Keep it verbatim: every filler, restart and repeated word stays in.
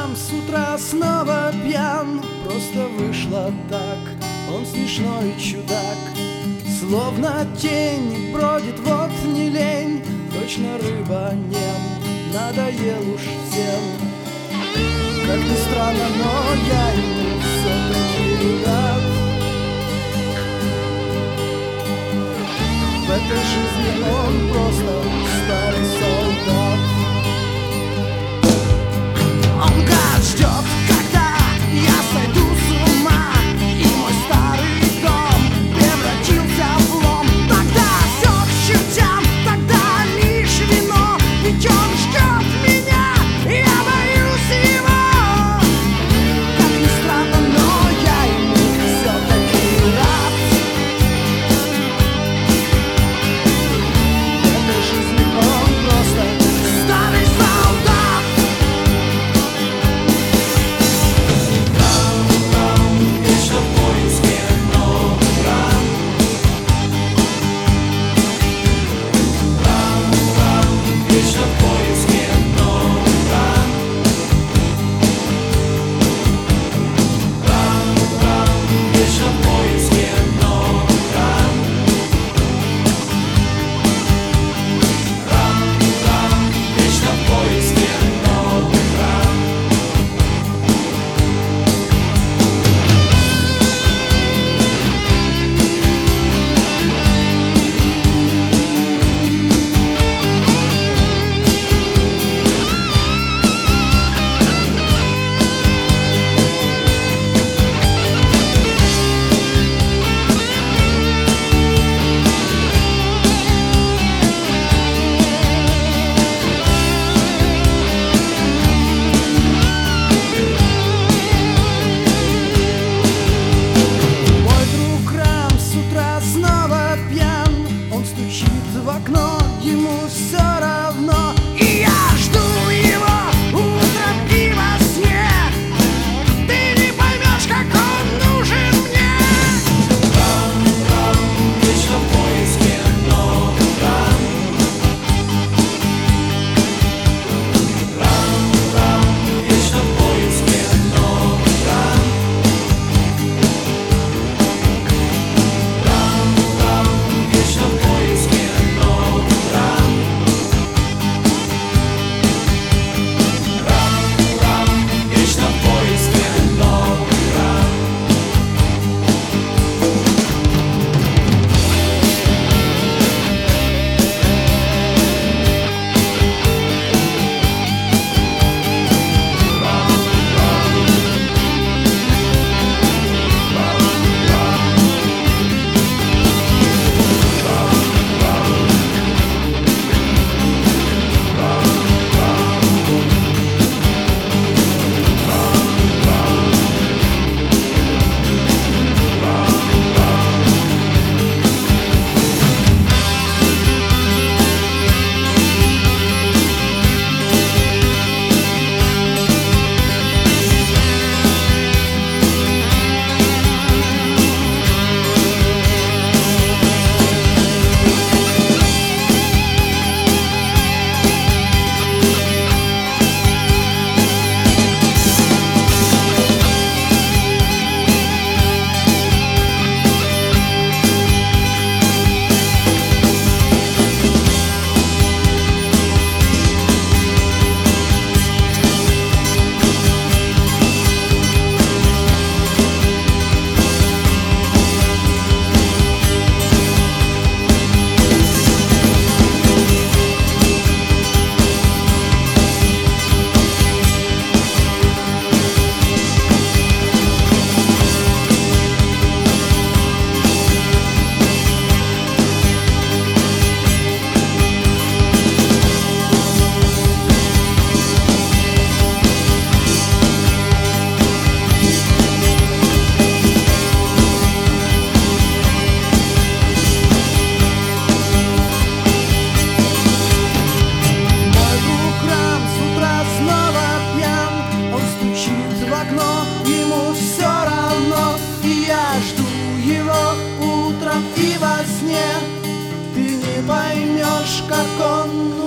утрам, с утра снова пьян. Просто вышло так, он смешной чудак. Словно тень бродит, вот не лень. Точно рыба нем, надоел уж всем. Как ни странно, но я ему все-таки рад. В этой жизни он просто старый солдат. Он гад ждет, когда я сойду с ума, и мой старый дом превратился в лом. Тогда все к чертям, тогда лишь вино, ведь он ждет меня, я боюсь его. Как ни странно, но я ему все-таки рад. В этой жизни он просто старый солдат. В окно, ему все равно, и я жду его утром и во сне. Ты не поймешь, как он нужен мне. Ран, ран, вечно в поиске новых ран. Ран, ран, вечно в поиске новых ран. Ран, ран, вечно в поиске. И во сне ты не поймешь, как он